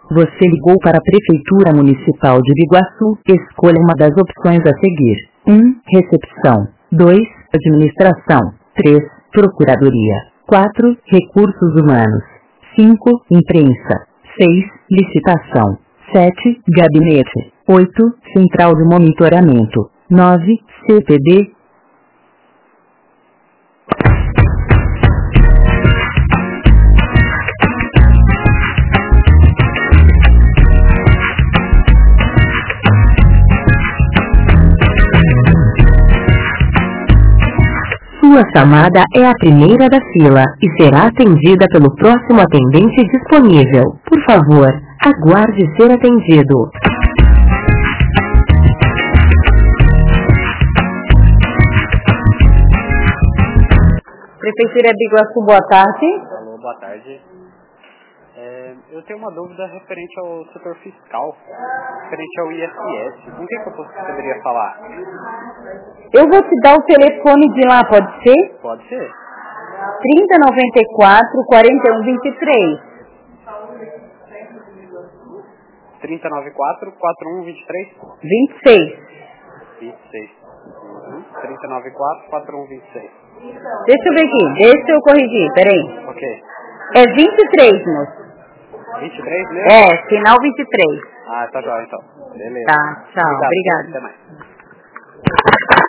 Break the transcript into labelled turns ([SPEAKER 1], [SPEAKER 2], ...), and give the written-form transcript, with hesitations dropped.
[SPEAKER 1] Você ligou para a Prefeitura Municipal de Biguaçu. Escolha uma das opções a seguir. 1. Recepção. 2. Administração. 3. Procuradoria. 4. Recursos humanos. 5. Imprensa. 6. Licitação. 7. Gabinete. 8. Central de monitoramento. 9. CPD. Sua chamada é a primeira da fila e será atendida pelo próximo atendente disponível. Por favor, aguarde ser atendido.
[SPEAKER 2] Prefeitura de Biguaçu, boa tarde.
[SPEAKER 3] Alô, boa tarde. Eu tenho uma dúvida referente ao setor fiscal, referente ao ISS. Com quem que eu poderia falar?
[SPEAKER 2] Eu vou te dar o telefone de lá, pode ser?
[SPEAKER 3] Pode ser.
[SPEAKER 2] 3094 4123.
[SPEAKER 3] 3094 4123?
[SPEAKER 2] 26.
[SPEAKER 3] 26. 3094 4126.
[SPEAKER 2] Deixa eu ver aqui, deixa eu corrigir, peraí.
[SPEAKER 3] Ok.
[SPEAKER 2] É 23, moço.
[SPEAKER 3] 23 mesmo?
[SPEAKER 2] É, final 23.
[SPEAKER 3] Ah, tá jóia então. Beleza.
[SPEAKER 2] Tá, tchau, obrigado.
[SPEAKER 3] Até mais.